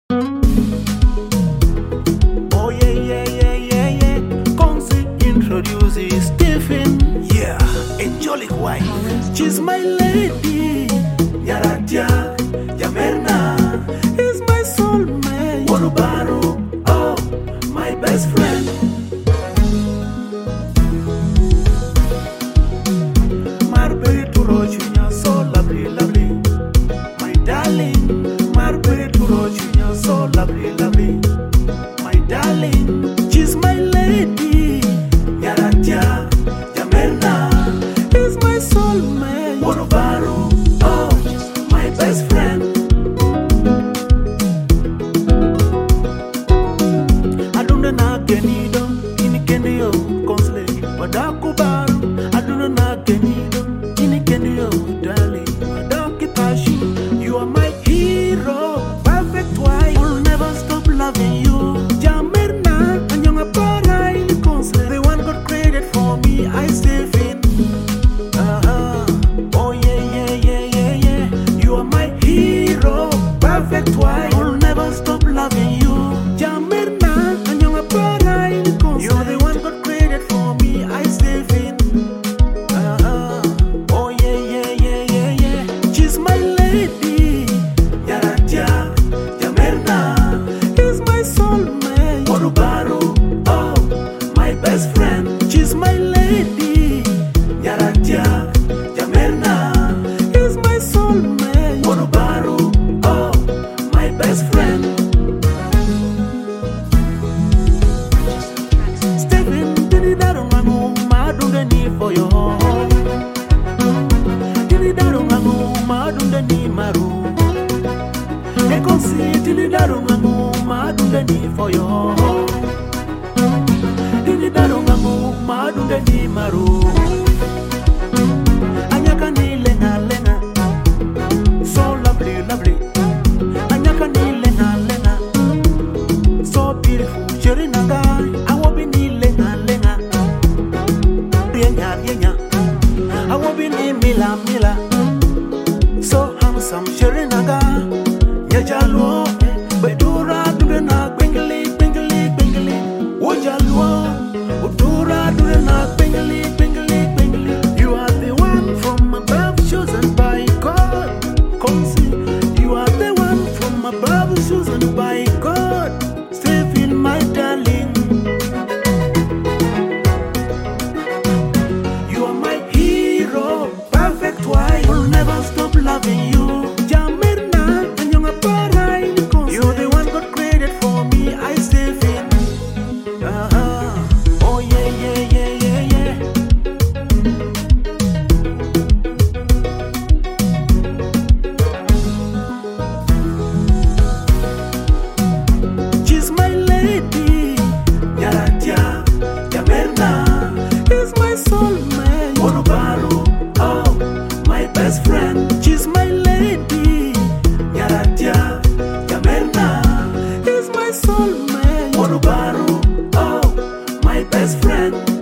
Oh yeah, yeah, yeah, yeah, yeah. Konzi introduces Stephen. Yeah, angelic wife. She's my lady. Nyaratia, Yamerna is my soulmate. Wanubaru, oh, my best friend. Marbury to Rochunya, so lovely, lovely. My darling, Marbury to Rochunya, so lovely, lovely. My darling, she's my lady. Nyaratia, Yamerna is my soulmate. Wanubaru, oh, my best friend. Aduna na genido, ini kendio konsle. Wadakubaru, aduna na genido, ini kendio darling. Wadakipashi, you are my hero, perfect wife. I'll never stop loving you. Jamerna, anyong apara ini konsle. The one God created for me, I save in. Oh yeah, yeah, yeah, yeah, yeah. You are my hero, perfect wife. I'll never stop loving you. Jamerna, anyong apara ini konsle. You're the one God created for me, I save in. Oh yeah, yeah, yeah, yeah, yeah. She's my lady. Nyaratia, Jamerna is my soulmate. Wanubaru, oh, my best friend. She's my lady. Nyaratia, Jamerna is my soulmate. Wanubaru, oh, my best friend. Stephen, didi darungangu madunga ni for your home. Didi darungangu madunga ni maru. Nekonsi didi darungangu madunga ni for your home. Didi darungangu madunga ni maru. Anyaka ni lenga lenga, so lovely lovely. Anyaka ni lenga lenga, so beautiful. Sheri nangai, awobi ni lenga lenga. Rienya rienya, awobi ni mila mila. So handsome, sheri nanga. Nyajalwo, bedura durena bengeli bengeli bengeli. Wojalwo, udura durena bengeli bengeli bengeli. You are the one from above, chosen by God. Konzi, you are the one from above, chosen by God. Stephen, my darling, you are my hero, perfect wife. I'll never stop loving you. Jamerna, anyong apara ini konsle. You're the one God created for me, I save in. Oh yeah, yeah, yeah, yeah, yeah. She's my lady. Nyaratia, Jamerna is my soulmate. Wanubaru, oh, my best friend. She's my lady. Nyaratia, Jamerna is my soulmate. Wanubaru, oh, my best friend.